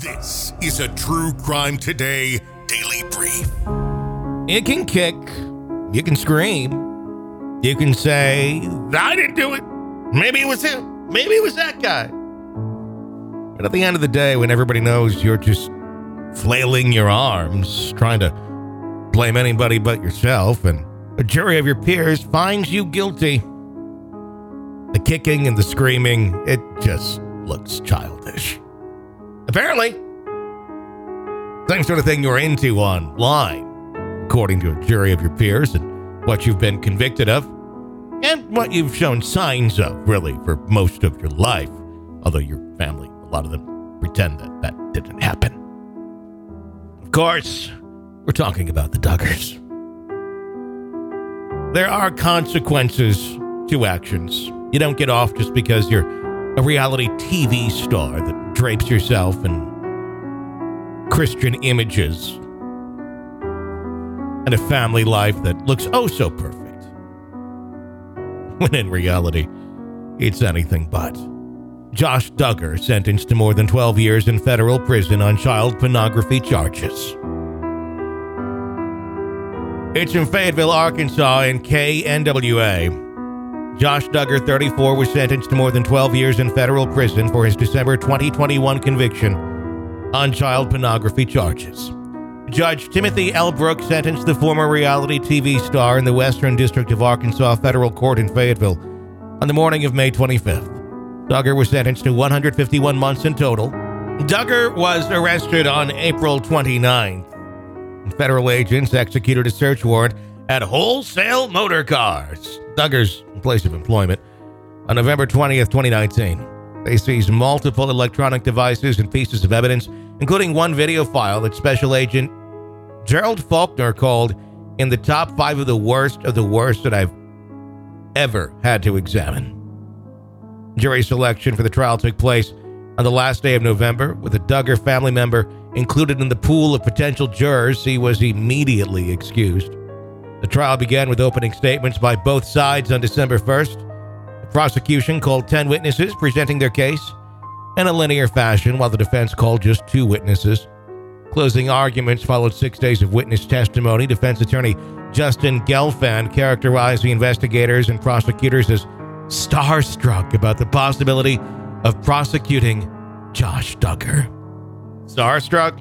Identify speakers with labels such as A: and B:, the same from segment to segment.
A: This is a True Crime Today Daily Brief.
B: You can kick, you can scream, you can say, I didn't do it. Maybe it was him. Maybe it was that guy. But at the end of the day, when everybody knows you're just flailing your arms, trying to blame anybody but yourself, and a jury of your peers finds you guilty, the kicking and the screaming, it just looks childish. Apparently, same sort of thing you're into online, according to a jury of your peers, and what you've been convicted of, and what you've shown signs of, really, for most of your life. Although your family, a lot of them, pretend that that didn't happen. Of course, we're talking about the Duggars. There are consequences to actions. You don't get off just because you're a reality TV star that drapes yourself in Christian images and a family life that looks oh so perfect. When in reality, it's anything but. Josh Duggar sentenced to more than 12 years in federal prison on child pornography charges. It's in Fayetteville, Arkansas, in KNWA. Josh Duggar, 34, was sentenced to more than 12 years in federal prison for his December 2021 conviction on child pornography charges. Judge Timothy L. Brooks sentenced the former reality TV star in the Western District of Arkansas Federal Court in Fayetteville on the morning of May 25th. Duggar was sentenced to 151 months in total. Duggar was arrested on April 29th. Federal agents executed a search warrant at Wholesale Motor Cars, Duggar's place of employment, on November 20th, 2019. They seized multiple electronic devices and pieces of evidence, including one video file that Special Agent Gerald Faulkner called in the top 5 of the worst that I've ever had to examine. Jury selection for the trial took place on the last day of November, with a Duggar family member included in the pool of potential jurors. He was immediately excused. The trial began with opening statements by both sides on December 1st. The prosecution called 10 witnesses presenting their case in a linear fashion, while the defense called just 2 witnesses. Closing arguments followed 6 days of witness testimony. Defense attorney Justin Gelfand characterized the investigators and prosecutors as starstruck about the possibility of prosecuting Josh Duggar. Starstruck?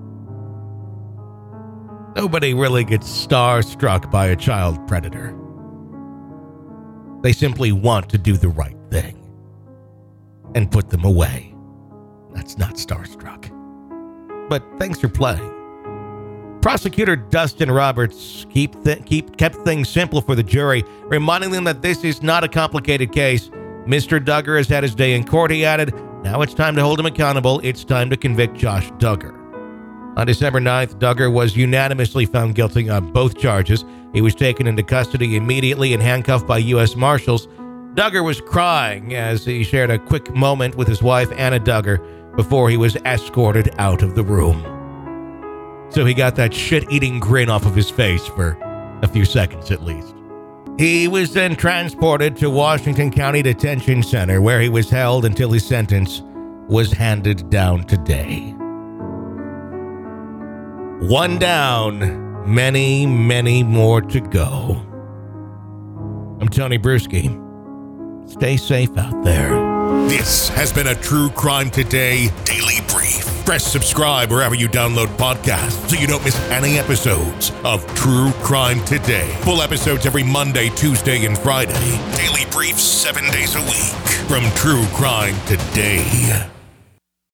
B: Nobody really gets starstruck by a child predator. They simply want to do the right thing and put them away. That's not starstruck. But thanks for playing. Prosecutor Dustin Roberts kept things simple for the jury, reminding them that this is not a complicated case. Mr. Duggar has had his day in court, he added. Now it's time to hold him accountable. It's time to convict Josh Duggar. On December 9th, Duggar was unanimously found guilty on both charges. He was taken into custody immediately and handcuffed by U.S. Marshals. Duggar was crying as he shared a quick moment with his wife, Anna Duggar, before he was escorted out of the room. So he got that shit-eating grin off of his face for a few seconds at least. He was then transported to Washington County Detention Center, where he was held until his sentence was handed down today. One down, many, many more to go. I'm Tony Bruschi. Stay safe out there.
A: This has been a True Crime Today Daily Brief. Press subscribe wherever you download podcasts so you don't miss any episodes of True Crime Today. Full episodes every Monday, Tuesday, and Friday. Daily Briefs 7 days a week from True Crime Today.